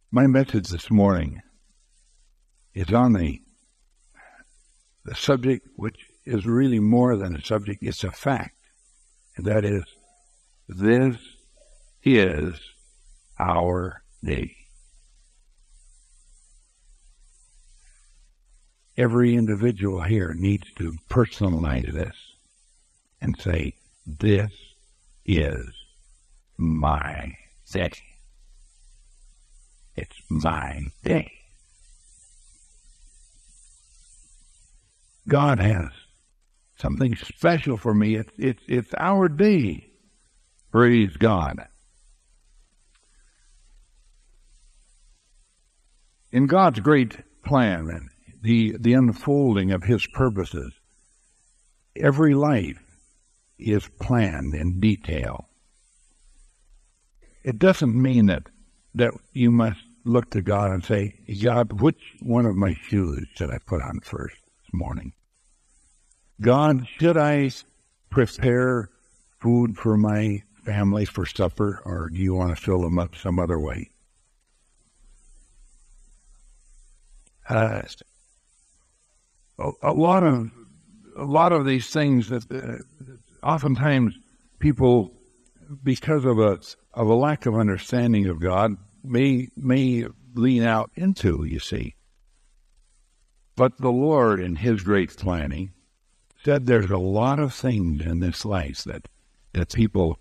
My message this morning is on the subject which is really more than a subject, it's a fact. And that is, this is our day. Every individual here needs to personalize this and say, this is my day. It's my day. God has something special for me. It's our day. Praise God. In God's great plan and the unfolding of His purposes, every life is planned in detail. It doesn't mean that you must look to God and say, God, which one of my shoes should I put on first this morning? God, should I prepare food for my family for supper, or do you want to fill them up some other way? A lot of these things that oftentimes people, because of a lack of understanding of God, may lean out into, you see. But the Lord, in His great planning, said there's a lot of things in this life that people,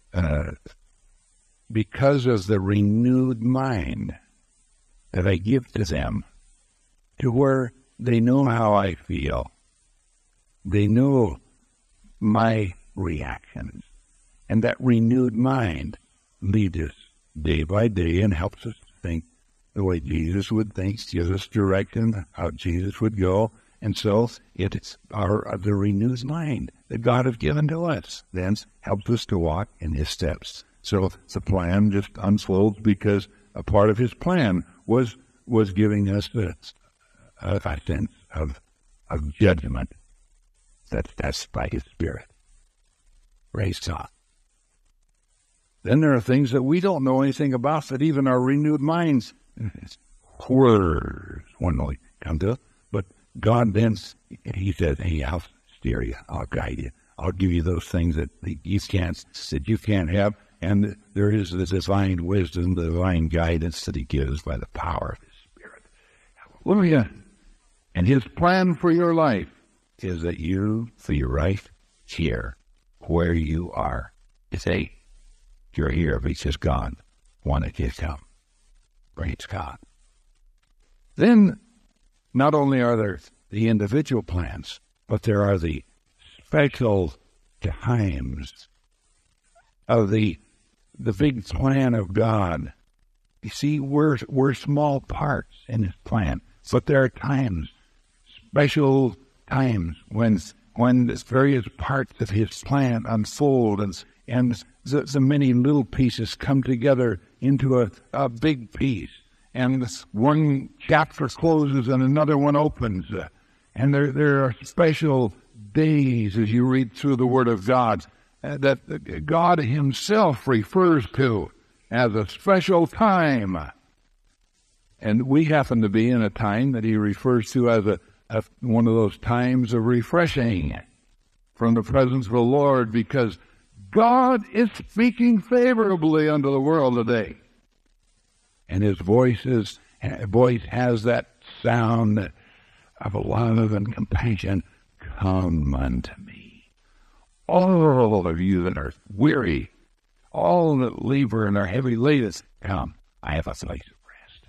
because of the renewed mind that I give to them, to where they know how I feel, they know my reactions, and that renewed mind leads us day by day and helps us to think the way Jesus would think, gives us direction how Jesus would go. And so it's the renewed mind that God has given to us, then helps us to walk in His steps. So the plan just unfolds because a part of His plan was giving us a sense of judgment. That's by His Spirit. Praise God. Then there are things that we don't know anything about that even our renewed minds, words, one only come to. But God then, He says, hey, I'll steer you, I'll guide you, I'll give you those things that you can't have. And there is the divine wisdom, the divine guidance that He gives by the power of His Spirit. Hallelujah. And His plan for your life is that you be right here, where you are. Say, you're here because God wanted you to come. Praise God. Then, not only are there the individual plans, but there are the special times of the big plan of God. You see, we're small parts in His plan, but there are times, special times, when the various parts of His plan unfold and the many little pieces come together into a big piece. And one chapter closes and another one opens. And there are special days as you read through the Word of God that God Himself refers to as a special time. And we happen to be in a time that He refers to as one of those times of refreshing from the presence of the Lord, because God is speaking favorably unto the world today. And His voice has that sound of love and compassion. Come unto me, all of you that are weary, all that labor and are heavy laden, come, I have a place of rest.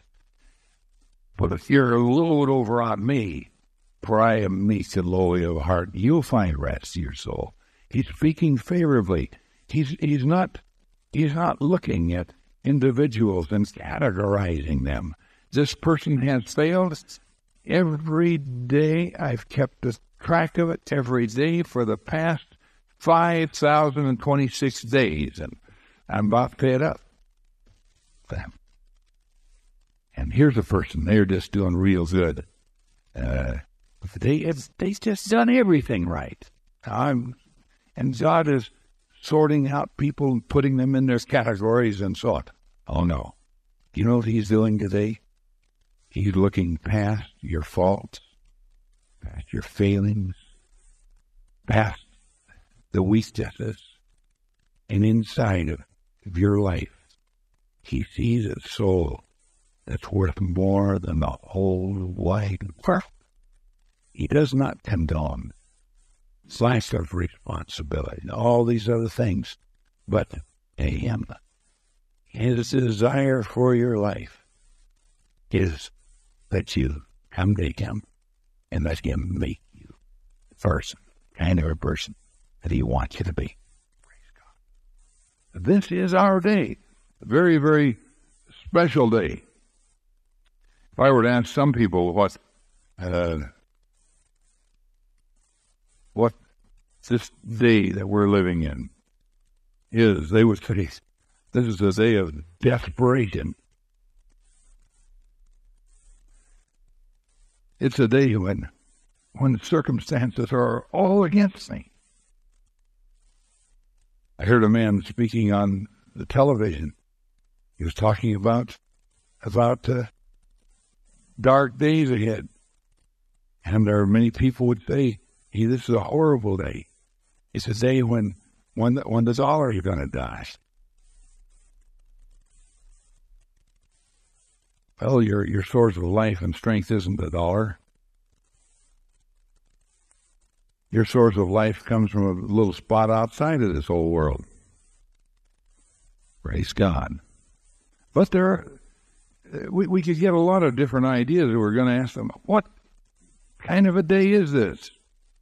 But if you're load over on me, for I am meek and lowly of heart, you'll find rest to your soul. He's speaking favorably. He's not looking at individuals and categorizing them. This person has failed. Every day I've kept track of it every day for the past 5,026 days, and I'm about fed up with them. And here's a person, they're just doing real good. They've just done everything right. And God is sorting out people and putting them in their categories and so on. Oh, no. You know what he's doing today? He's looking past your faults, past your failings, past the weaknesses, and inside of your life, he sees a soul that's worth more than the whole wide world. He does not condone lack of responsibility, all these other things, but to him, his desire for your life is that you come to him and let him make you the person, kind of a person that he wants you to be. Praise God. This is our day, a very, very special day. If I were to ask some people what this day that we're living in is, they would say, this is a day of desperation. It's a day when circumstances are all against me. I heard a man speaking on the television. He was talking about dark days ahead. And there are many people would say, hey, this is a horrible day. It's a day when the dollar is going to die. Well, your source of life and strength isn't the dollar. Your source of life comes from a little spot outside of this whole world. Praise God. But we could get a lot of different ideas. We're going to ask them, what kind of a day is this?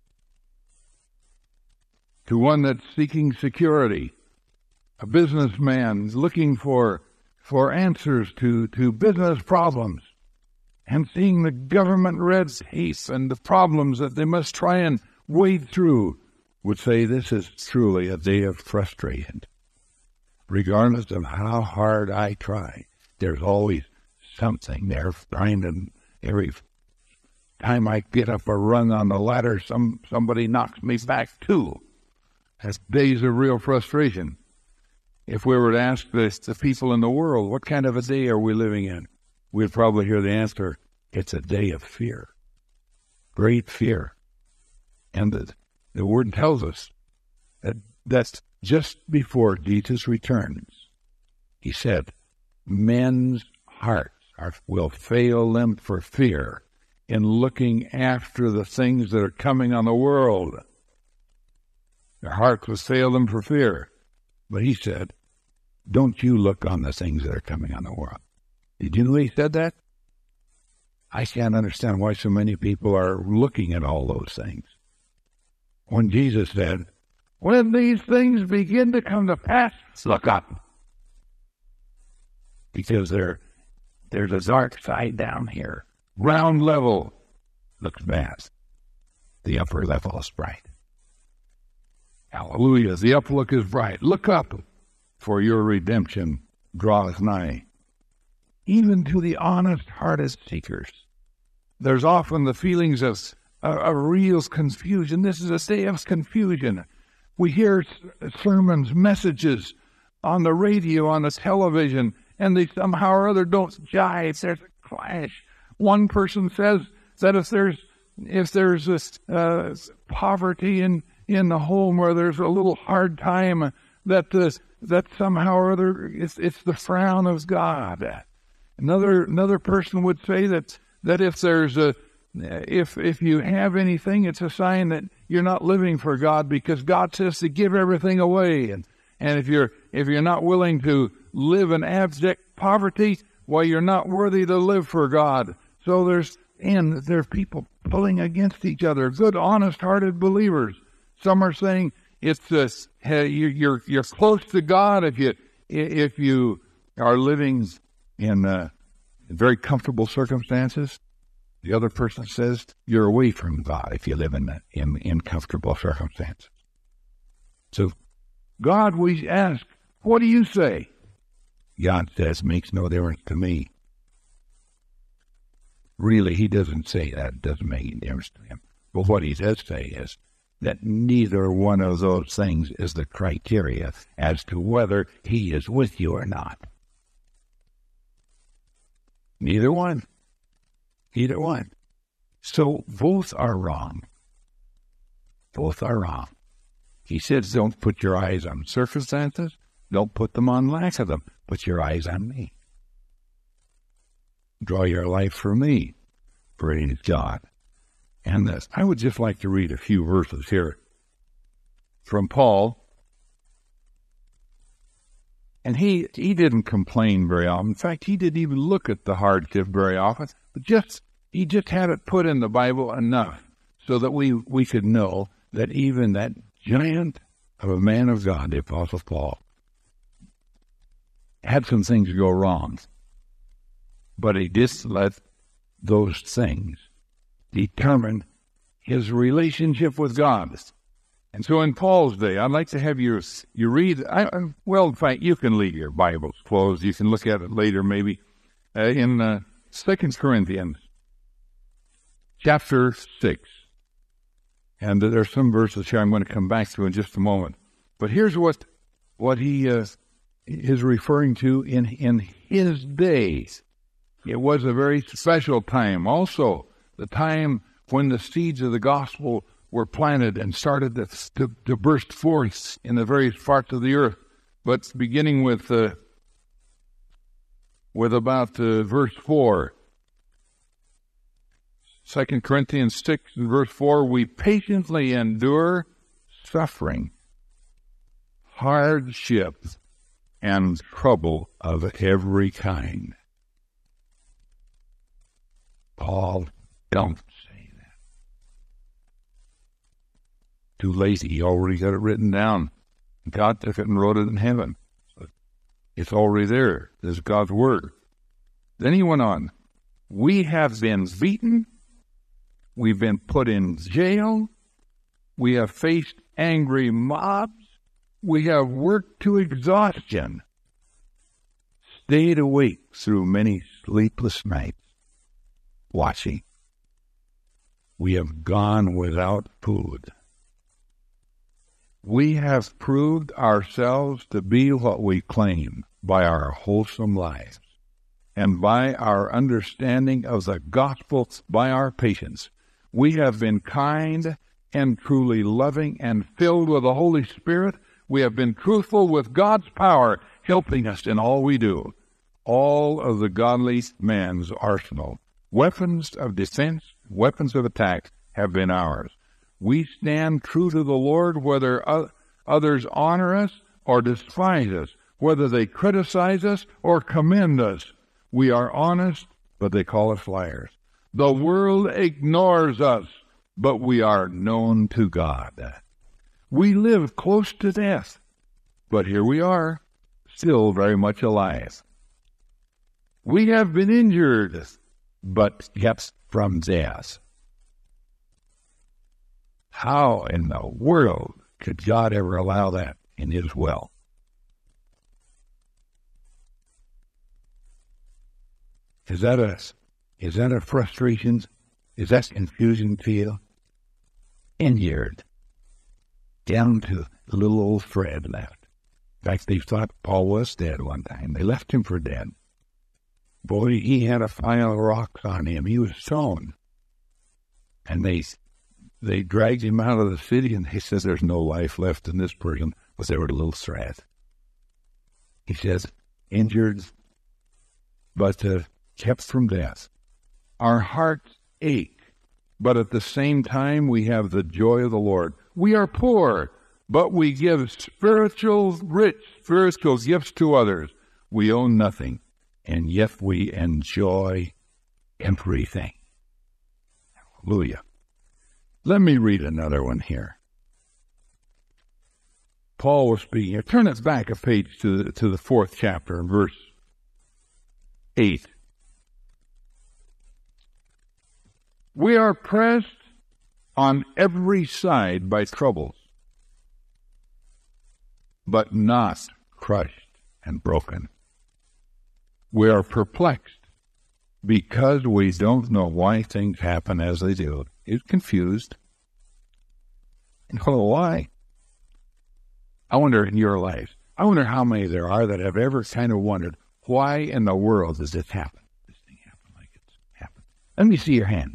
To one that's seeking security, a businessman looking for answers to business problems, and seeing the government red tape and the problems that they must try and wade through, would say this is truly a day of frustration. Regardless of how hard I try, there's always something there trying to, every time I get up a rung on the ladder, somebody knocks me back too. That's days of real frustration. If we were to ask the people in the world, what kind of a day are we living in? We'd probably hear the answer, it's a day of fear. Great fear. And the word tells us that's just before Jesus returns. He said, men's hearts will fail them for fear in looking after the things that are coming on the world. Their hearts will fail them for fear. But he said, don't you look on the things that are coming on the world. Did you know he said that? I can't understand why so many people are looking at all those things. When Jesus said, when these things begin to come to pass, look up. Because there's a dark side down here. Ground level looks bad. The upper level is bright. Hallelujah. The uplook is bright. Look up, for your redemption draweth nigh. Even to the honest-hearted seekers, there's often the feelings of a real confusion. This is a day of confusion. We hear sermons, messages on the radio, on the television, and they somehow or other don't jive. There's a clash. One person says that if there's this poverty in the home where there's a little hard time, that somehow or other it's the frown of God. Another person would say that if there's if you have anything, it's a sign that you're not living for God, because God says to give everything away, and if you're not willing to live in abject poverty, well, you're not worthy to live for God. So there's people pulling against each other. Good, honest-hearted believers. Some are saying it's you're close to God if you are living in very comfortable circumstances. The other person says you're away from God if you live in comfortable circumstances. So, God, we ask, what do you say? God says, makes no difference to me. Really, he doesn't say that. It doesn't make any difference to him. But what he does say is that neither one of those things is the criteria as to whether he is with you or not. Neither one. Either one. So both are wrong. Both are wrong. He says, don't put your eyes on circumstances. Don't put them on lack of them. Put your eyes on me. Draw your life from me. Praise God. And I would just like to read a few verses here from Paul. And he didn't complain very often. In fact, he didn't even look at the hardship very often. But he just had it put in the Bible enough so that we could know that even that giant of a man of God, the Apostle Paul, had some things go wrong. But he didn't let those things determine his relationship with God. And so in Paul's day, I'd like to have you read, in fact, you can leave your Bibles closed. You can look at it later maybe. In 2 Corinthians chapter 6. And there's some verses here I'm going to come back to in just a moment. But here's what he is referring to in his days. It was a very special time. Also, the time when the seeds of the gospel were planted and started to burst forth in the various parts of the earth. But beginning with about verse 4, 2 Corinthians 6 and verse 4, we patiently endure suffering, hardship, and trouble of every kind. Paul, don't say that. Too lazy. He already got it written down. God took it and wrote it in heaven. It's already there. There's God's word. Then he went on. We have been beaten. We've been put in jail. We have faced angry mobs. We have worked to exhaustion. Stayed awake through many sleepless nights. Watching. We have gone without food. We have proved ourselves to be what we claim by our wholesome lives and by our understanding of the gospel, by our patience. We have been kind and truly loving and filled with the Holy Spirit. We have been truthful with God's power, helping us in all we do. All of the godly man's arsenal, weapons of defense, weapons of attack, have been ours. We stand true to the Lord, whether others honor us or despise us, whether they criticize us or commend us. We are honest, but they call us liars. The world ignores us, but we are known to God. We live close to death, but here we are, still very much alive. We have been injured, but kept from death. How in the world could God ever allow that in his will? Is that a frustration? Is that confusion to you? Injured. Down to little old Fred left. In fact, they thought Paul was dead one time. They left him for dead. Boy, he had a pile of rocks on him. He was stoned. And they dragged him out of the city, and he says there's no life left in this person, but there were a little thread. He says, injured, but kept from death. Our hearts ache, but at the same time we have the joy of the Lord. We are poor, but we give rich spiritual gifts to others. We own nothing, and yet we enjoy everything. Hallelujah. Let me read another one here. Paul was speaking here. Turn it back a page to the 4th chapter, verse 8. We are pressed on every side by troubles, but not crushed and broken. We are perplexed because we don't know why things happen as they do. He's confused. And why? I wonder in your life, how many there are that have ever kind of wondered, why in the world does this happen? This thing happen. Let me see your hands.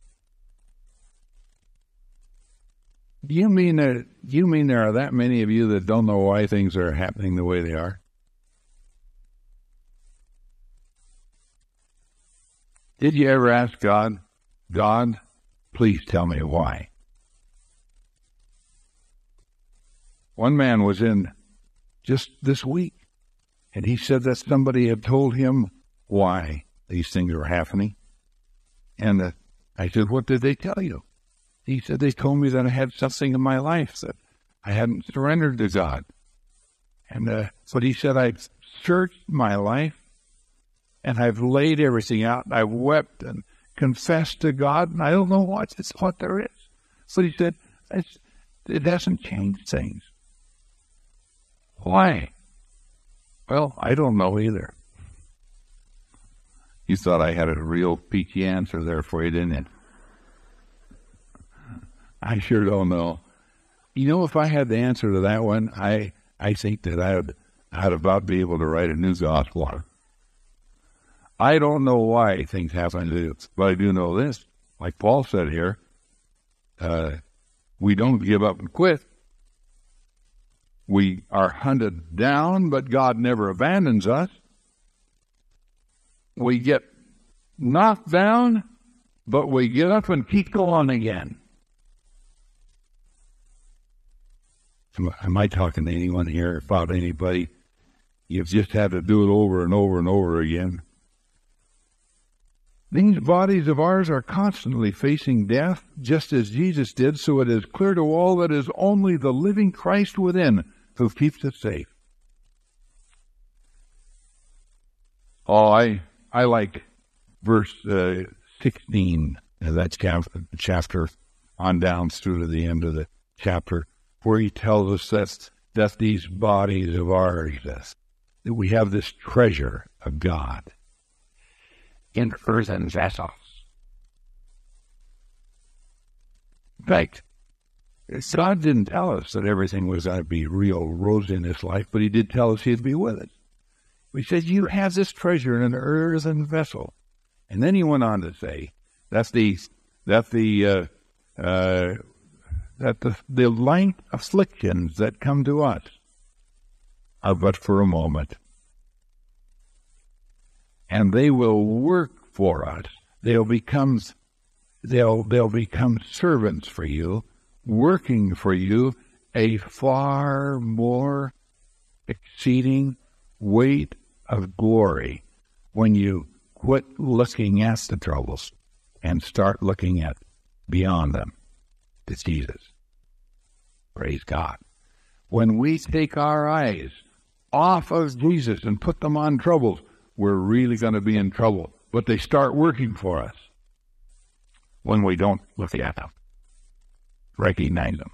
Do you mean there are that many of you that don't know why things are happening the way they are? Did you ever ask God, God, please tell me why? One man was in just this week, and he said that somebody had told him why these things were happening. And I said, what did they tell you? He said, they told me that I had something in my life that I hadn't surrendered to God. And but he said, I've searched my life, and I've laid everything out. I've wept and confessed to God, and I don't know what there is. So he said, it hasn't changed things. Why? Well, I don't know either. You thought I had a real peachy answer there for you, didn't you? I sure don't know. You know, if I had the answer to that one, I think that I'd about be able to write a new gospel. I don't know why things happen to us, but I do know this. Like Paul said here, we don't give up and quit. We are hunted down, but God never abandons us. We get knocked down, but we get up and keep going again. Am I talking to anyone here about anybody? You've just had to do it over and over and over again. These bodies of ours are constantly facing death, just as Jesus did, so it is clear to all that it is only the living Christ within who keeps us safe. Oh, I like verse 16 of that chapter on down through to the end of the chapter, where he tells us that these bodies of ours, that we have this treasure of God in earthen vessels. In fact, God didn't tell us that everything was going to be real rosy in this life, but he did tell us he'd be with us. He said, you have this treasure in an earthen vessel. And then he went on to say that the light afflictions that come to us are but for a moment. And they will work for us. They'll become servants for you, working for you a far more exceeding weight of glory when you quit looking at the troubles and start looking at beyond them. It's Jesus. Praise God. When we take our eyes off of Jesus and put them on troubles, we're really going to be in trouble. But they start working for us when we don't look at them, recognize them.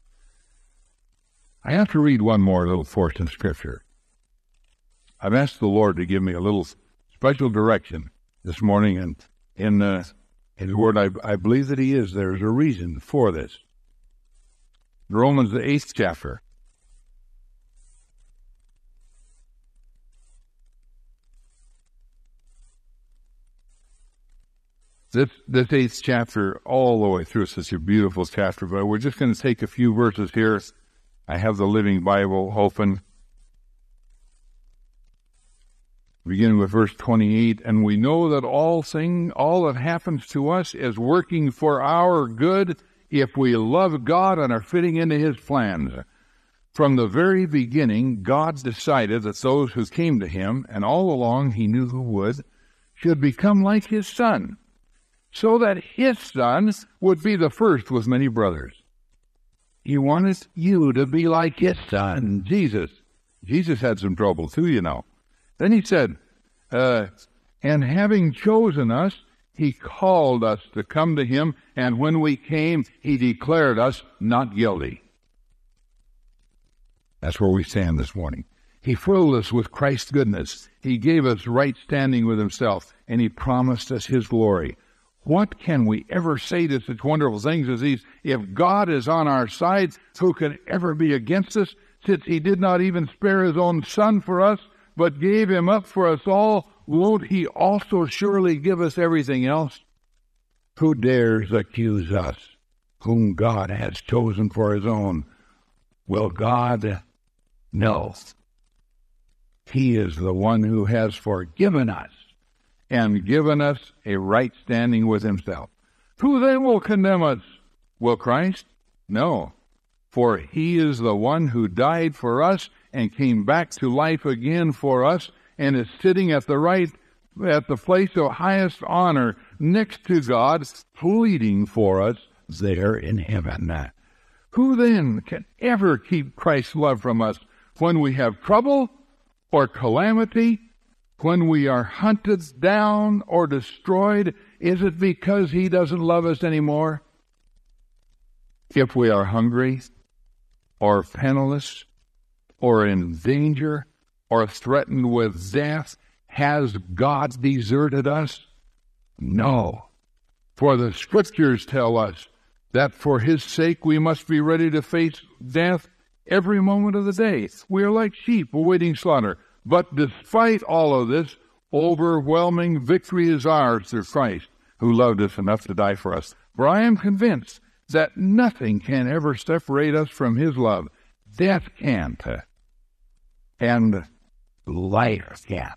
I have to read one more little portion of Scripture. I've asked the Lord to give me a little special direction this morning, and in His Word, I believe that He is. There's a reason for this. Romans, the 8th chapter. This 8th chapter, all the way through, is such a beautiful chapter, but we're just going to take a few verses here. I have the Living Bible open. Beginning with verse 28, and we know that all that happens to us is working for our good if we love God and are fitting into His plans. From the very beginning, God decided that those who came to Him, and all along He knew who would, should become like His Son, so that His Son would be the first with many brothers. He wanted you to be like His Son, Jesus. Jesus had some trouble too, you know. Then He said, and having chosen us, He called us to come to Him, and when we came, He declared us not guilty. That's where we stand this morning. He filled us with Christ's goodness. He gave us right standing with Himself, and He promised us His glory. What can we ever say to such wonderful things as these? If God is on our side, who can ever be against us? Since He did not even spare His own Son for us, but gave Him up for us all, won't He also surely give us everything else? Who dares accuse us, whom God has chosen for his own? Will God? No. He is the one who has forgiven us and given us a right standing with himself. Who then will condemn us? Will Christ? No. For he is the one who died for us and came back to life again for us and is sitting at the place of highest honor next to God, pleading for us there in heaven. Who then can ever keep Christ's love from us when we have trouble or calamity, when we are hunted down or destroyed? Is it because he doesn't love us anymore? If we are hungry or penniless or in danger or threatened with death, has God deserted us? No. For the Scriptures tell us that for his sake we must be ready to face death every moment of the day. We are like sheep awaiting slaughter. But despite all of this, overwhelming victory is ours through Christ, who loved us enough to die for us. For I am convinced that nothing can ever separate us from his love. Death can't, and life can't.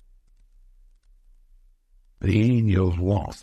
The angels won't.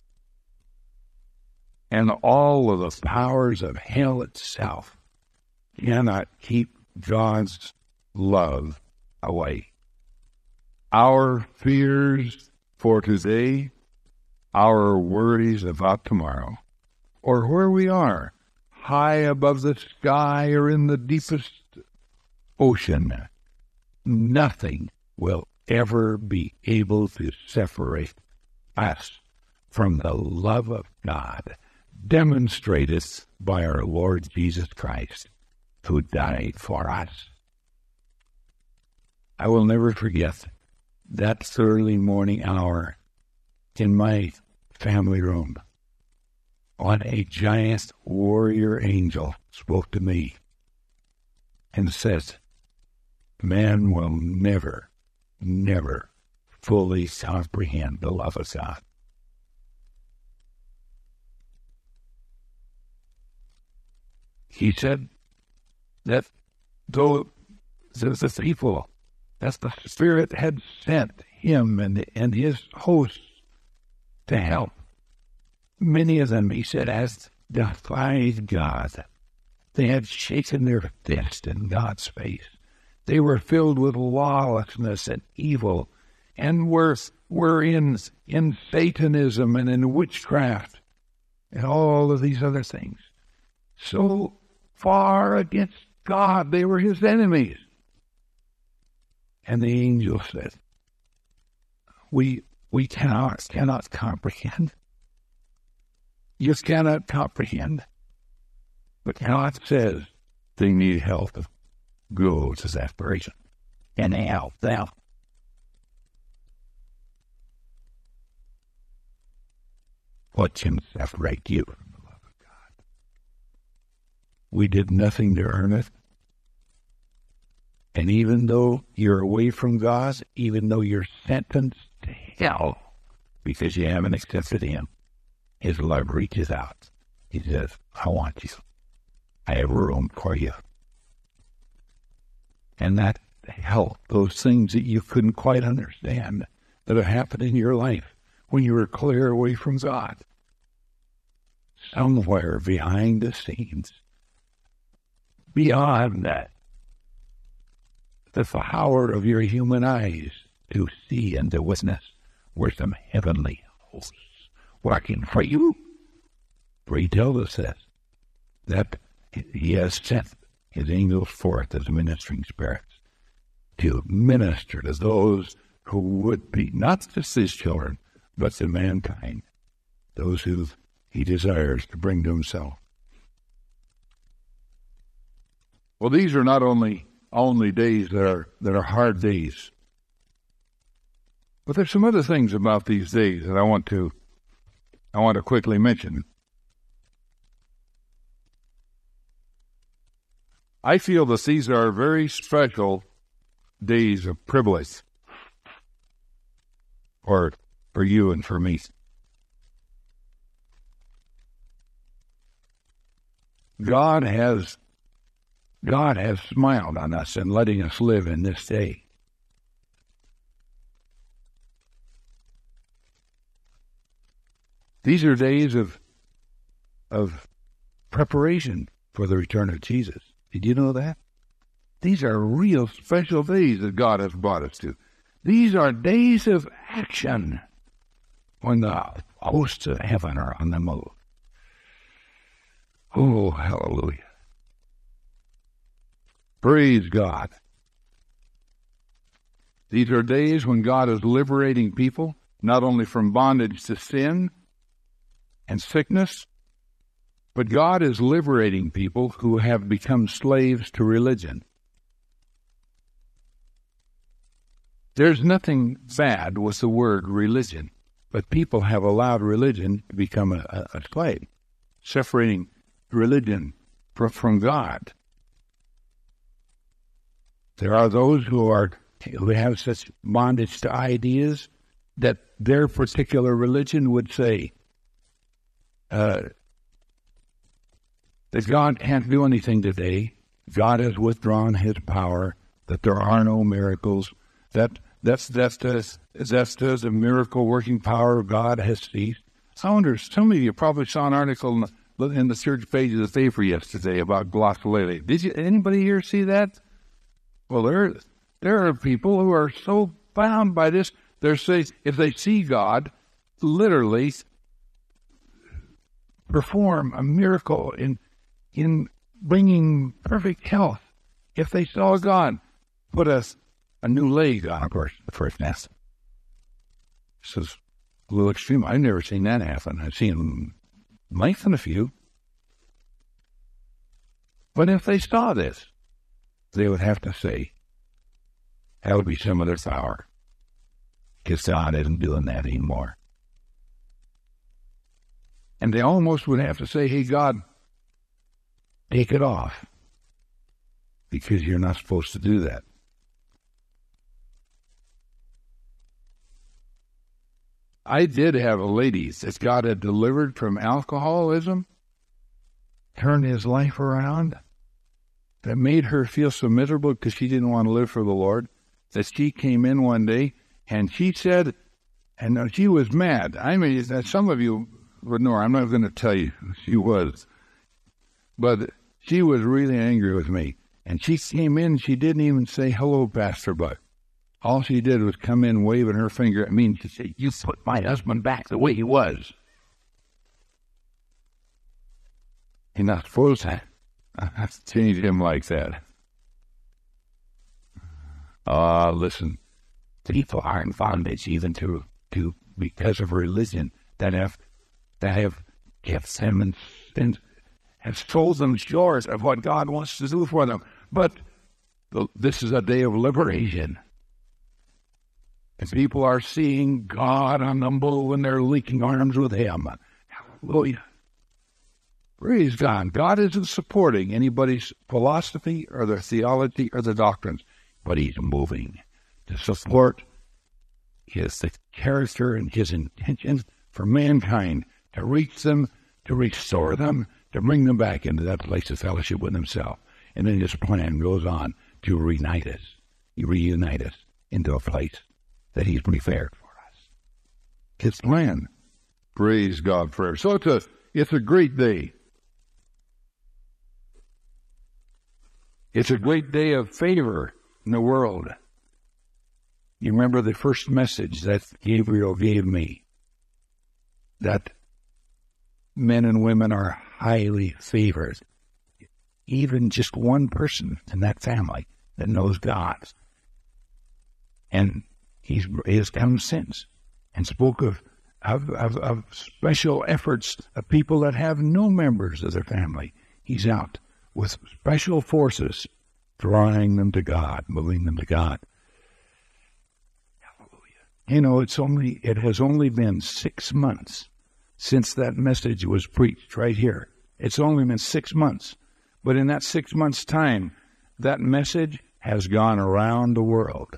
And all of the powers of hell itself cannot keep God's love away. Our fears for today, our worries about tomorrow, or where we are, high above the sky or in the deepest ocean, nothing will ever be able to separate us from the love of God, demonstrated by our Lord Jesus Christ, who died for us. I will never forget that early morning hour in my family room when a giant warrior angel spoke to me and says, man will never, never fully comprehend the love of God. He said that though the people, that the Spirit had sent him and his hosts to help, many of them, he said, has defied God. They had shaken their fist in God's face. They were filled with lawlessness and evil, and were in Satanism and in witchcraft and all of these other things. So far against God, they were his enemies. And the angel said, we cannot comprehend. You cannot comprehend. But God says they need help. Go to that person and help them. What can separate you from the love of God? We did nothing to earn it. And even though you're away from God, even though you're sentenced to hell because you haven't accepted him, his love reaches out. He says, I want you. I have room for you. And that help, those things that you couldn't quite understand that have happened in your life when you were clear away from God, somewhere behind the scenes, beyond that, the power of your human eyes to see and to witness, were some heavenly hosts working for you. For he tells us that he has sent his angels forth as ministering spirits to minister to those who would be not just his children, but to mankind, those who he desires to bring to himself. Well, these are not only days that are hard days, but there's some other things about these days that I want to quickly mention. I feel that these are very special days of privilege for you and for me. God has smiled on us and letting us live in this day. These are days of preparation for the return of Jesus. Did you know that? These are real special days that God has brought us to. These are days of action when the hosts of heaven are on the move. Oh, hallelujah. Praise God. These are days when God is liberating people, not only from bondage to sin and sickness, but God is liberating people who have become slaves to religion. There's nothing bad with the word religion, but people have allowed religion to become a slave, separating religion from God. There are those who have such bondage to ideas that their particular religion would say that God can't do anything today. God has withdrawn his power, that there are no miracles, that's the miracle working power of God has ceased. I wonder, some of you probably saw an article in the church page of the paper yesterday about glossolalia. Did you? Anybody here see that? Well, there are people who are so bound by this. They're saying if they see God, literally perform a miracle in bringing perfect health. If they saw God put a new leg on a first nest. This is a little extreme. I've never seen that happen. I've seen them lengthen a few. But if they saw this, they would have to say, that would be some of their power. Because God isn't doing that anymore. And they almost would have to say, hey, God, take it off. Because you're not supposed to do that. I did have a lady that God had delivered from alcoholism, turned his life around, that made her feel so miserable because she didn't want to live for the Lord, that she came in one day and she said, and she was mad. I mean, some of you would know her. I'm not going to tell you who she was. But she was really angry with me. And she came in, she didn't even say, hello, Pastor Buck. All she did was come in waving her finger at me and she said, you put my husband back the way he was. You're not supposed to change him like that. Listen, people are in bondage even to because of religion that have kept them and have sold them short of what God wants to do for them. But this is a day of liberation. And people are seeing God on the move and they're linking arms with him. Hallelujah. Praise God. God isn't supporting anybody's philosophy or their theology or their doctrines, but he's moving to support the character and his intention for mankind, to reach them, to restore them, to bring them back into that place of fellowship with himself. And then his plan goes on to reunite us into a place that he's prepared for us. His plan. Praise God forever. So it's a great day. It's a great day of favor in the world. You remember the first message that Gabriel gave me, that men and women are highly favored. Even just one person in that family that knows God. And he has come since and spoke of special efforts of people that have no members of their family. He's out with special forces, drawing them to God, moving them to God. Hallelujah. You know, it has only been 6 months since that message was preached right here. It's only been 6 months. But in that 6 months' time, that message has gone around the world.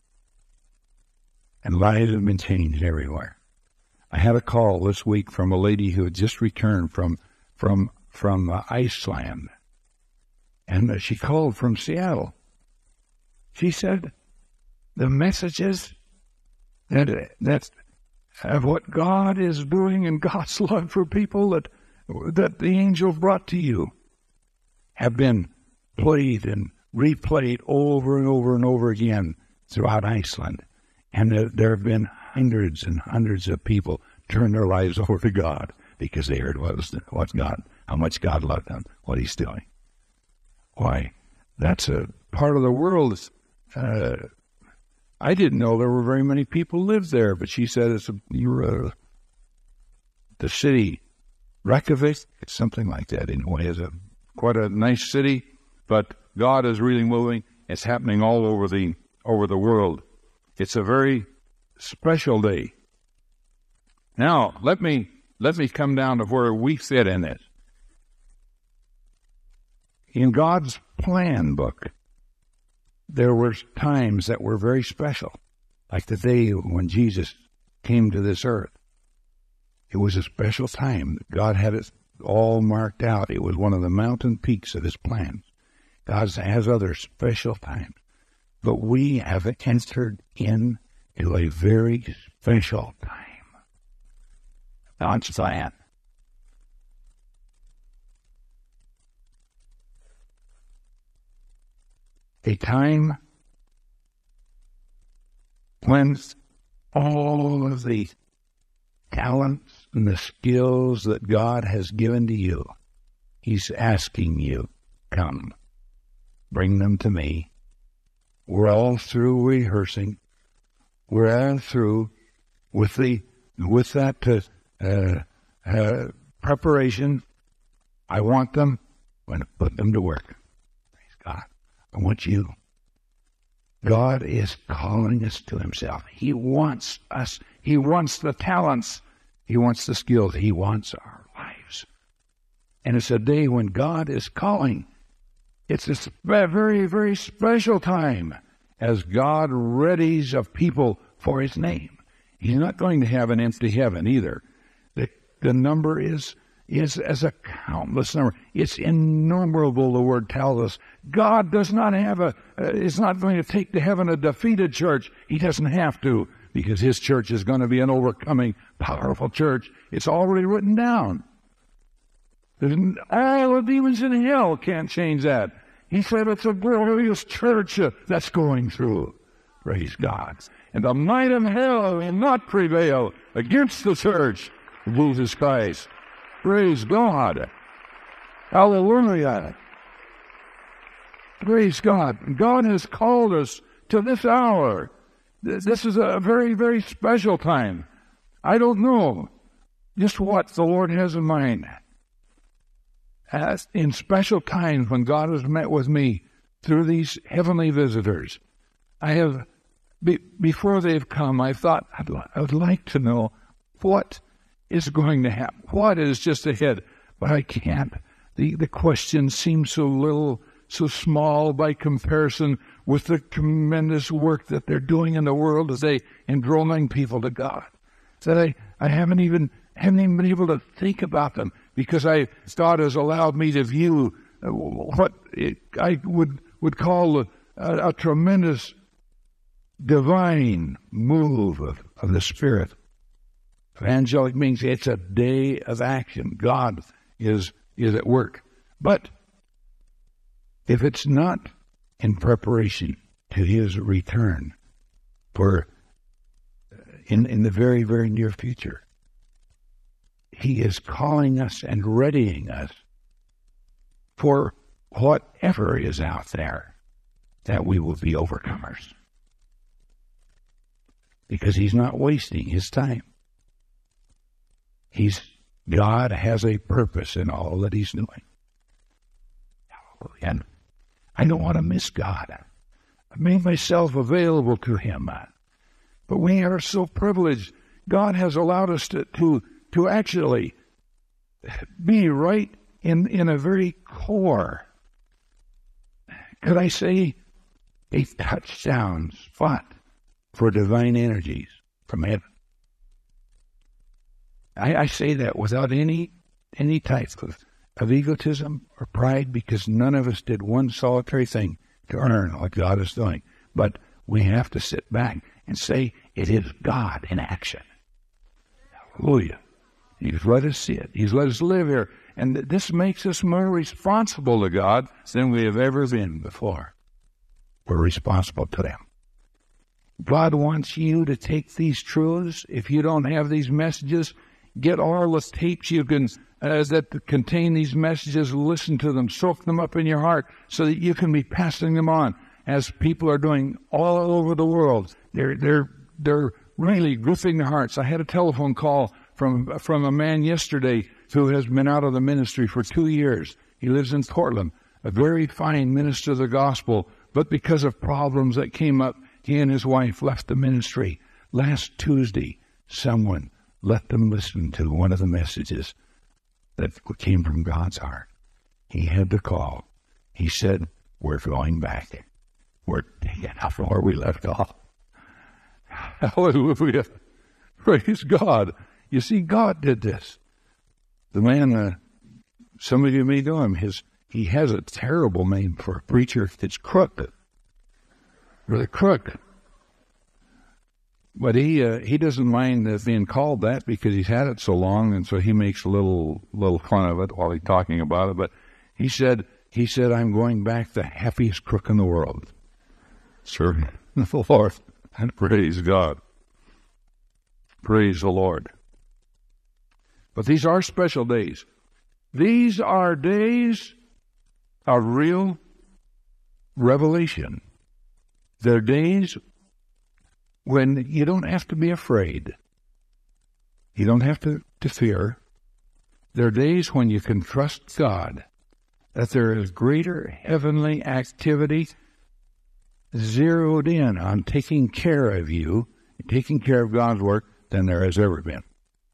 And lives have been changed everywhere. I had a call this week from a lady who had just returned from from Iceland, and she called from Seattle. She said the messages that of what God is doing and God's love for people that the angel brought to you have been played and replayed over and over and over again throughout Iceland. And there have been hundreds and hundreds of people turn their lives over to God because they heard how much God loved them, what He's doing. Why, that's a part of the world. I didn't know there were very many people lived there, but she said the city, Reykjavik, it's something like that anyway. It's quite a nice city, but God is really moving. It's happening all over the world. It's a very special day. Now, let me come down to where we fit in it. In God's plan book, there were times that were very special, like the day when Jesus came to this earth. It was a special time. God had it all marked out. It was one of the mountain peaks of His plans. God has other special times. But we have entered into a very special time. God's plan. A time when all of the talents and the skills that God has given to you, He's asking you, come, bring them to me. We're all through rehearsing. We're all through with that preparation. I want them. I'm going to put them to work. Praise God. I want you. God is calling us to Himself. He wants us. He wants the talents. He wants the skills. He wants our lives. And it's a day when God is calling. It's a very, very special time as God readies of people for His name. He's not going to have an empty heaven either. The number is as a countless number. It's innumerable, the Word tells us. God does not have is not going to take to heaven a defeated church. He doesn't have to, because His church is going to be an overcoming, powerful church. It's already written down. All the demons in hell can't change that. He said it's a glorious church that's going through. Praise God. And the might of hell will not prevail against the church of Jesus Christ. Praise God. Hallelujah. Praise God. God has called us to this hour. This is a very, very special time. I don't know just what the Lord has in mind. As in special times when God has met with me through these heavenly visitors, I have, before they've come, I thought I would like to know what is going to happen, what is just ahead, but I can't. The question seems so little, so small by comparison with the tremendous work that they're doing in the world today in drawing people to God, that I haven't even been able to think about them, because God has allowed me to view what I would call a tremendous divine move of the Spirit. Angelic means it's a day of action. God is at work. But if it's not in preparation to His return for in the very, very near future, He is calling us and readying us for whatever is out there, that we will be overcomers. Because He's not wasting His time. God has a purpose in all that He's doing. And I don't want to miss God. I've made myself available to Him. But we are so privileged. God has allowed us to actually be right in a very core, could I say, a touchdown spot for divine energies from heaven. I say that without any type of egotism or pride, because none of us did one solitary thing to earn what God is doing. But we have to sit back and say, it is God in action. Hallelujah. He's let us see it. He's let us live here. And this makes us more responsible to God than we have ever been before. We're responsible to Him. God wants you to take these truths. If you don't have these messages, get all the tapes you can that contain these messages, listen to them, soak them up in your heart so that you can be passing them on as people are doing all over the world. They're really gripping their hearts. I had a telephone call from a man yesterday who has been out of the ministry for 2 years. He lives in Portland, a very fine minister of the gospel, but because of problems that came up, he and his wife left the ministry. Last Tuesday, someone let them listen to one of the messages that came from God's heart. He had to call. He said, we're going back. We're taking off from where we left off. Hallelujah. Praise God. You see, God did this. The man, some of you may know him, he has a terrible name for a preacher. It's Crook. Really Crook. But he doesn't mind being called that because he's had it so long, and so he makes a little fun of it while he's talking about it. But he said, I'm going back the happiest crook in the world. Serving the Lord. And praise God. Praise the Lord. But these are special days. These are days of real revelation. They're days when you don't have to be afraid. You don't have to fear. They're days when you can trust God that there is greater heavenly activity zeroed in on taking care of you, taking care of God's work, than there has ever been.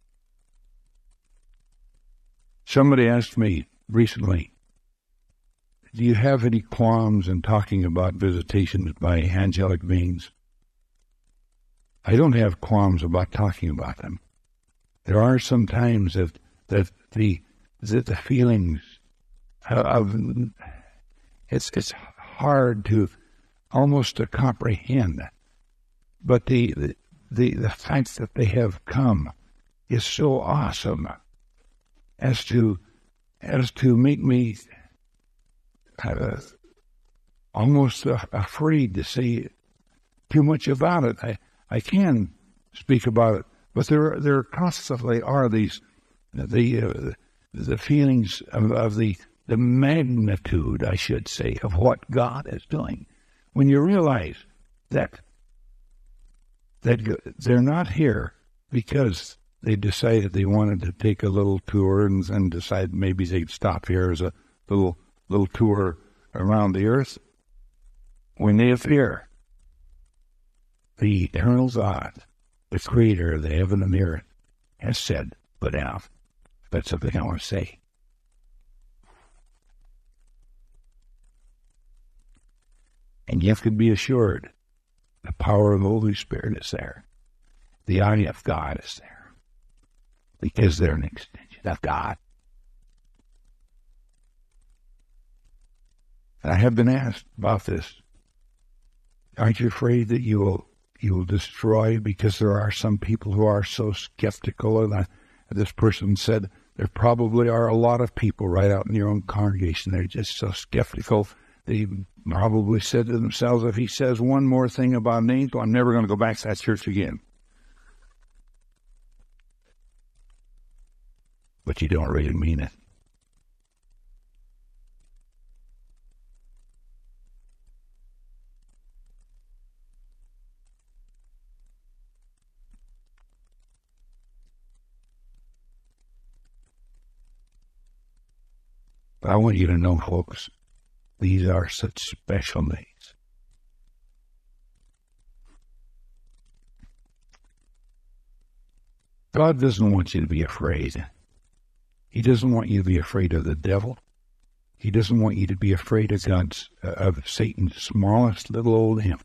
Somebody asked me recently, do you have any qualms in talking about visitations by angelic beings? I don't have qualms about talking about them. There are some times that the feelings of it's hard to almost to comprehend, but the fact that they have come is so awesome as to make me almost afraid to say too much about it. I can speak about it, but there constantly are these the feelings of the magnitude, I should say, of what God is doing. When you realize that they're not here because they decided they wanted to take a little tour and decide maybe they'd stop here as a little tour around the earth. When they appear, the eternal God, the creator of the heaven and the earth, has said, but now, that's something I want to say. And you can be assured the power of the Holy Spirit is there. The eye of God is there. Because they're an extension of God. And I have been asked about this. Aren't you afraid that you will destroy, because there are some people who are so skeptical? And this person said, there probably are a lot of people right out in your own congregation. They're just so skeptical. They probably said to themselves, if he says one more thing about an angel, I'm never going to go back to that church again. But you don't really mean it. But I want you to know, folks, these are such special days. God doesn't want you to be afraid. He doesn't want you to be afraid of the devil. He doesn't want you to be afraid of Satan's smallest little old imp.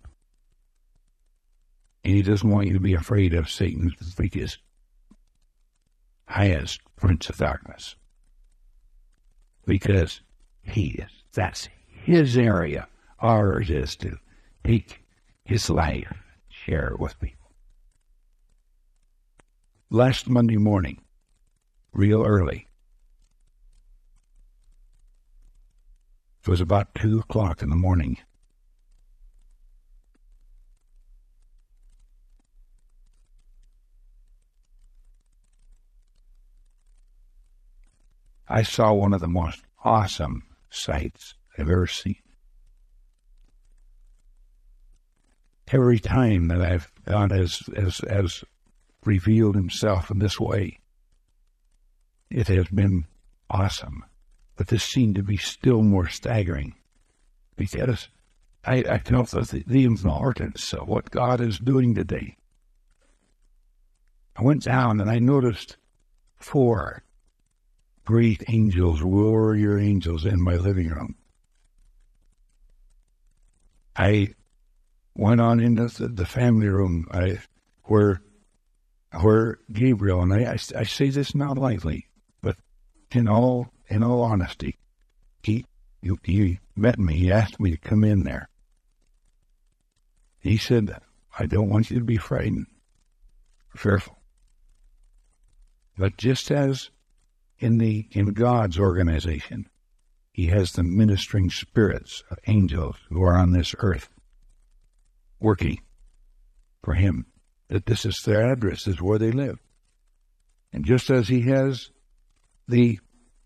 And he doesn't want you to be afraid of Satan's biggest, highest prince of darkness. because that's his area. Ours is to take his life and share it with people. Last Monday morning, real early, it was about 2 o'clock in the morning. I saw one of the most awesome sights I've ever seen. Every time that God has revealed himself in this way, it has been awesome. But this seemed to be still more staggering because I felt the importance of what God is doing today. I went down and I noticed 4 great angels, warrior angels, in my living room. I went on into the family room where Gabriel, and I say this not lightly, but in all honesty, he met me. He asked me to come in there. He said, "I don't want you to be frightened, fearful. But just as in God's organization, he has the ministering spirits of angels who are on this earth working for him, that this is their address, is where they live. And just as he has the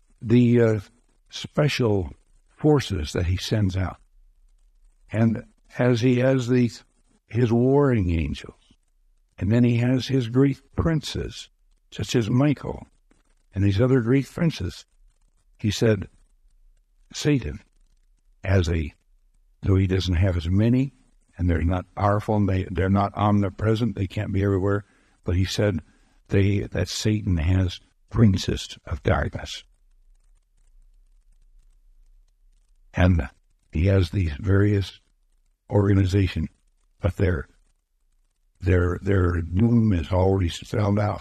special forces that he sends out, and as he has his warring angels, and then he has his great princes, such as Michael, and these other great princes, he said, Satan, though he doesn't have as many, and they're not powerful, and they're not omnipresent, they can't be everywhere, but he said that Satan has princes of darkness. And he has these various organizations, but their doom is already spelled out.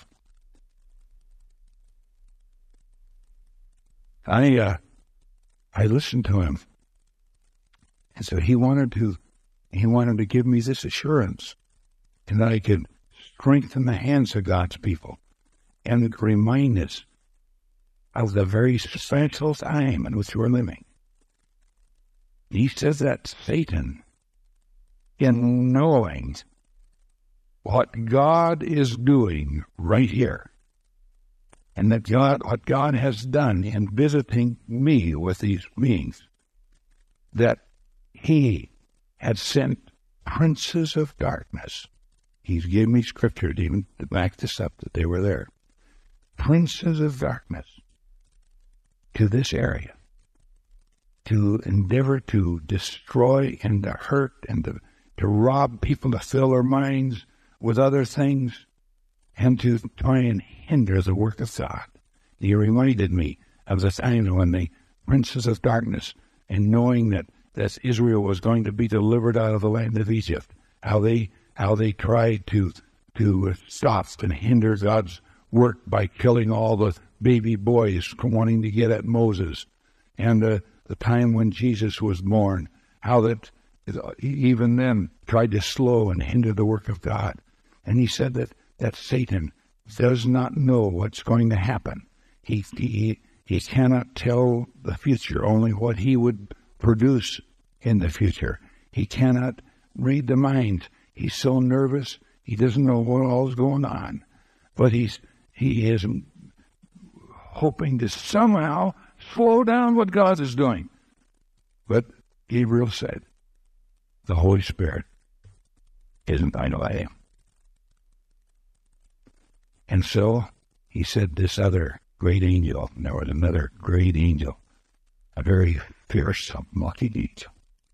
I listened to him, and so he wanted to give me this assurance, and that I could strengthen the hands of God's people, and remind us of the very special time in which we're living. He says that Satan, in knowing what God is doing right here, and that what God has done in visiting me with these beings, that he had sent princes of darkness. He's given me scripture to even to back this up, that they were there. Princes of darkness to this area, to endeavor to destroy and to hurt and to rob people, to fill their minds with other things, and to try and hinder the work of God. He reminded me of the time when the princes of darkness, and knowing that Israel was going to be delivered out of the land of Egypt, how they tried to stop and hinder God's work by killing all the baby boys wanting to get at Moses, and the time when Jesus was born, how that even then tried to slow and hinder the work of God. And he said that Satan does not know what's going to happen. He cannot tell the future, only what he would produce in the future. He cannot read the mind. He's so nervous, he doesn't know what all is going on. But he is hoping to somehow slow down what God is doing. But Gabriel said, the Holy Spirit isn't I know I am. And so he said this other great angel, and there was another great angel, a very fearsome, lucky angel,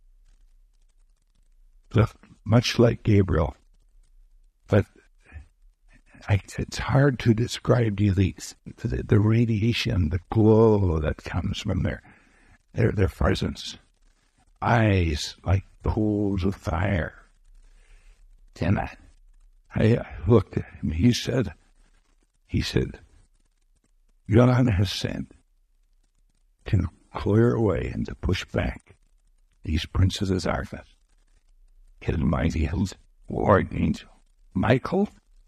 much like Gabriel. But it's hard to describe to you the radiation, the glow that comes from their presence. Eyes like pools of fire. And I looked at him. He said, God has sent to clear away and to push back these princes of darkness. His mighty warring angel, Michael,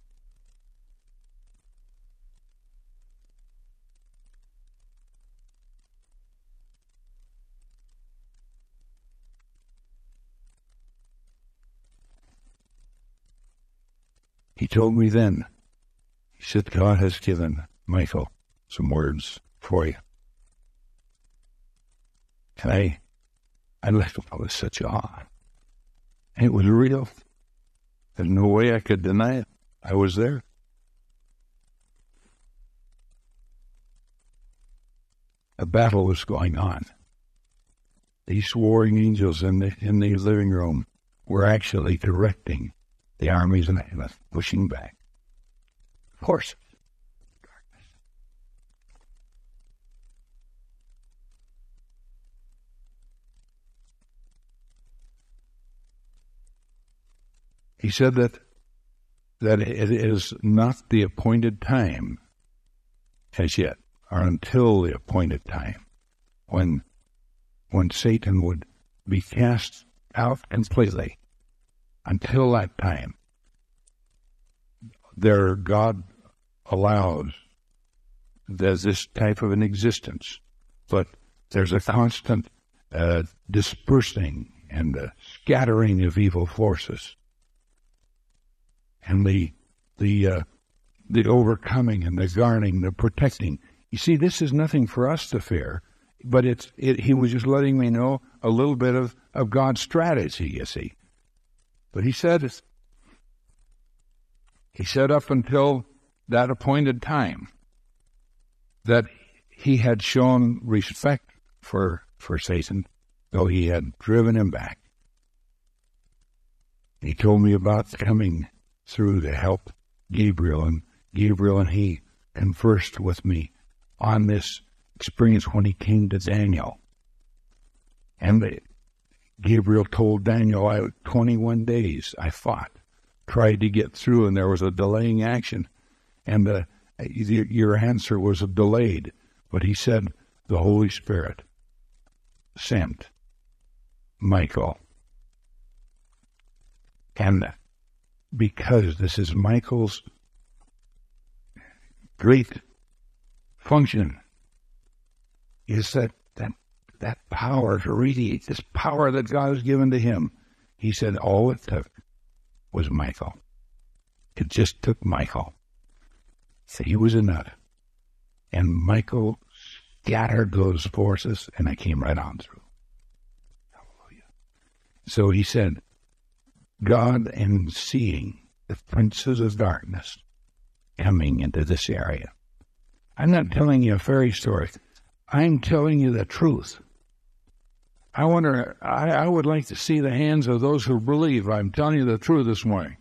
he told me then, he said, God has given Michael some words for you. And I left with such awe. It was real. There's no way I could deny it. I was there. A battle was going on. These warring angels in the living room were actually directing the armies of heaven, pushing back. Forces. Darkness. He said that it is not the appointed time as yet, or until the appointed time, when Satan would be cast out completely. Until that time, God allows there's this type of an existence, but there's a constant dispersing and scattering of evil forces, and the overcoming and the guarding, the protecting. You see, this is nothing for us to fear, but he was just letting me know a little bit of God's strategy, you see. But he said up until that appointed time that he had shown respect for Satan, though he had driven him back. He told me about coming through to help Gabriel, and Gabriel and he conversed with me on this experience when he came to Daniel. And Gabriel told Daniel, 21 days I fought, tried to get through, and there was a delaying action, and your answer was delayed. But he said the Holy Spirit sent Michael. And because this is Michael's great function, is that power to radiate, this power that God has given to him. He said all it took was Michael. It just took Michael. So he was enough. And Michael scattered those forces, and I came right on through. Hallelujah. So he said, God, in seeing the princes of darkness coming into this area, I'm not telling you a fairy story. I'm telling you the truth. I would like to see the hands of those who believe. I'm telling you the truth this morning.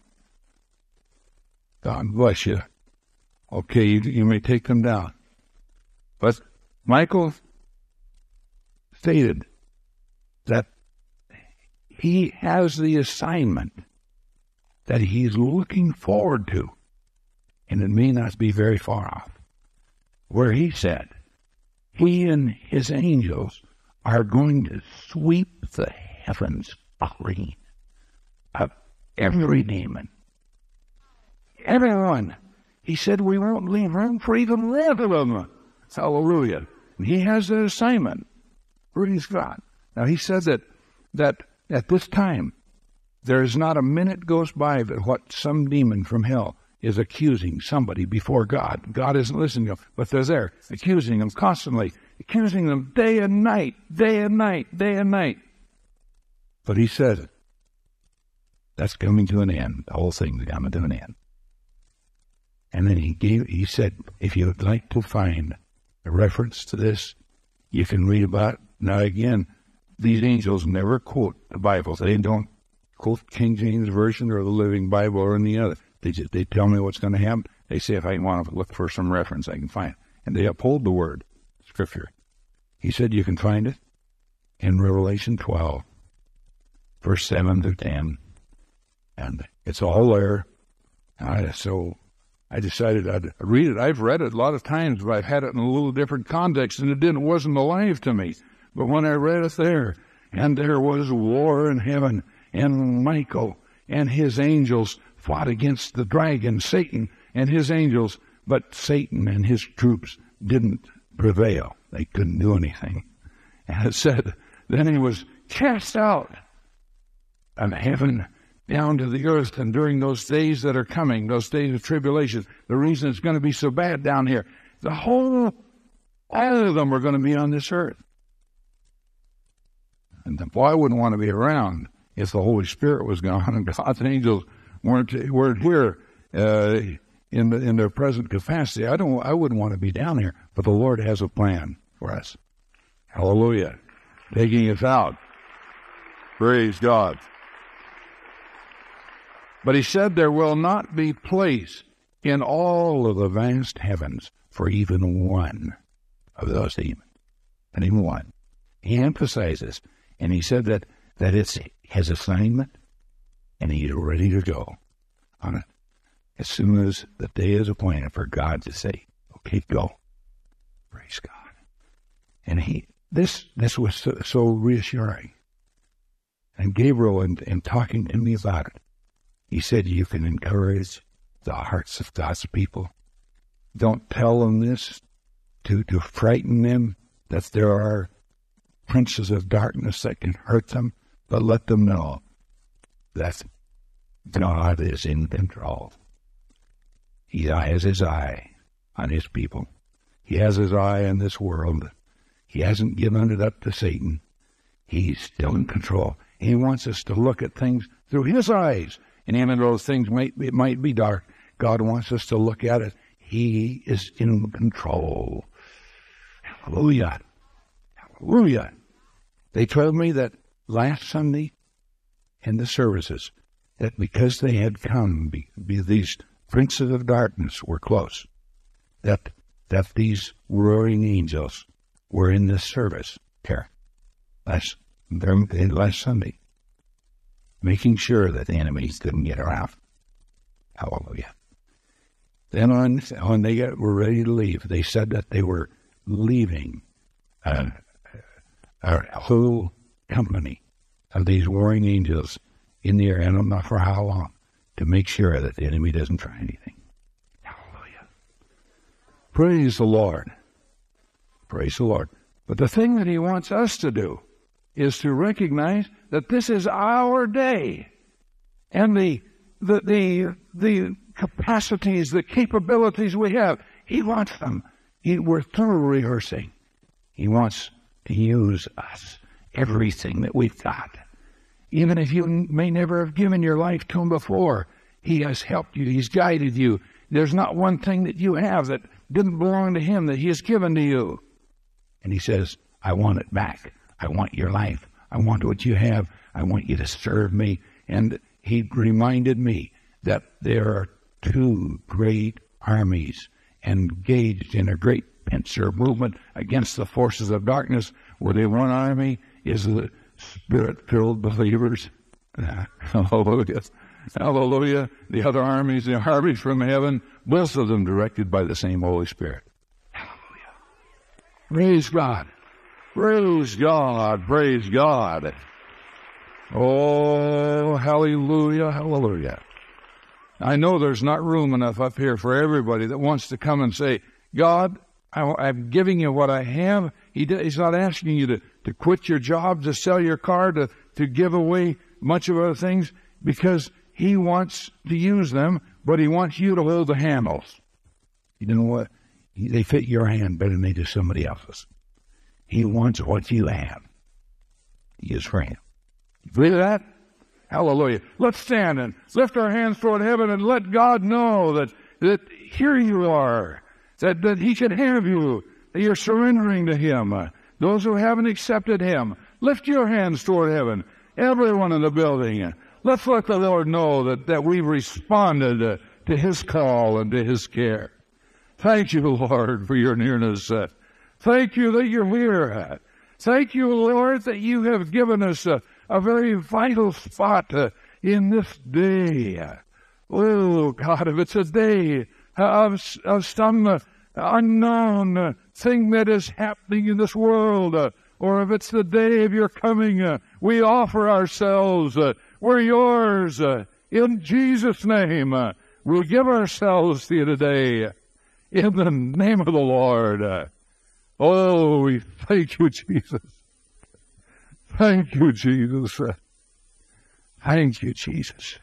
God bless you. Okay, you may take them down. But Michael stated that he has the assignment that he's looking forward to, and it may not be very far off, where he said he and his angels are going to sweep the heavens clean of every demon. Everyone. He said we won't leave room for even one of them. Hallelujah. And he has that assignment. Praise God. Now he said that at this time, there is not a minute goes by that what some demon from hell is accusing somebody before God. God isn't listening to them, but they're there, accusing them constantly, accusing them day and night, day and night, day and night. But he said, that's coming to an end. The whole thing's coming to an end. And then he said, if you would like to find a reference to this, you can read about it. Now again, these angels never quote the Bible. They don't quote King James Version or the Living Bible or any other. They tell me what's going to happen. They say if I want to look for some reference, I can find it. And they uphold the word, Scripture. He said you can find it in Revelation 12, verse 7 to 10. And it's all there. So I decided I'd read it. I've read it a lot of times, but I've had it in a little different context, and it wasn't alive to me. But when I read it there, and there was war in heaven, and Michael and his angels fought against the dragon, Satan, and his angels, but Satan and his troops didn't prevail. They couldn't do anything. And it said, then he was cast out of heaven down to the earth. And during those days that are coming, those days of tribulation, the reason it's going to be so bad down here, all of them are going to be on this earth. And boy, I wouldn't want to be around if the Holy Spirit was gone and God's angels weren't here in their present capacity. I wouldn't want to be down here. But the Lord has a plan for us. Hallelujah. Taking us out. Praise God. But he said there will not be place in all of the vast heavens for even one of those demons. Not even one. He emphasizes, and he said that it's his assignment, and he's ready to go on it as soon as the day is appointed for God to say, okay, go. Praise God. And this was so reassuring. And Gabriel, in talking to me about it, he said, you can encourage the hearts of God's people. Don't tell them this to frighten them, that there are princes of darkness that can hurt them, but let them know that God is in control. He has his eye on his people. He has his eye on this world. He hasn't given it up to Satan. He's still in control. He wants us to look at things through his eyes. And even though things might be dark, God wants us to look at it. He is in control. Hallelujah. Hallelujah. They told me that last Sunday in the services, that because they had come, these princes of darkness were close, that these roaring angels were in this service here last Sunday, making sure that the enemies couldn't get around. Hallelujah. Then when they were ready to leave, they said that they were leaving a whole company of these warring angels in the air, and I'm not for how long, to make sure that the enemy doesn't try anything. Hallelujah. Praise the Lord. Praise the Lord. But the thing that he wants us to do is to recognize that this is our day. And the capacities, the capabilities we have, he wants them. We're thorough rehearsing. He wants to use us, everything that we've got. Even if you may never have given your life to him before, he has helped you. He's guided you. There's not one thing that you have that didn't belong to him that he has given to you. And he says, I want it back. I want your life. I want what you have. I want you to serve me. And he reminded me that there are two great armies engaged in a great pincer movement against the forces of darkness, where the one army is the Spirit-filled believers. Hallelujah. Hallelujah. The other armies, the armies from heaven, both of them directed by the same Holy Spirit. Hallelujah. Praise God. Praise God. Praise God. Oh, hallelujah, hallelujah. I know there's not room enough up here for everybody that wants to come and say, God, I'm giving you what I have. He's not asking you to quit your job, to sell your car, to give away much of other things, because he wants to use them, but he wants you to hold the handles. You know what? They fit your hand better than they do somebody else's. He wants what you have. He is for him. You believe that? Hallelujah. Let's stand and lift our hands toward heaven and let God know that here you are, that he should have you, that you're surrendering to him. Those who haven't accepted him, lift your hands toward heaven. Everyone in the building, let's let the Lord know that we've responded to his call and to his care. Thank you, Lord, for your nearness. Thank you that you're here. Thank you, Lord, that you have given us a very vital spot in this day. Oh, God, if it's a day of some unknown thing that is happening in this world, or if it's the day of your coming, we offer ourselves. We're yours. In Jesus' name, we'll give ourselves to you today. In the name of the Lord. Oh, we thank you, Jesus. Thank you, Jesus. Thank you, Jesus.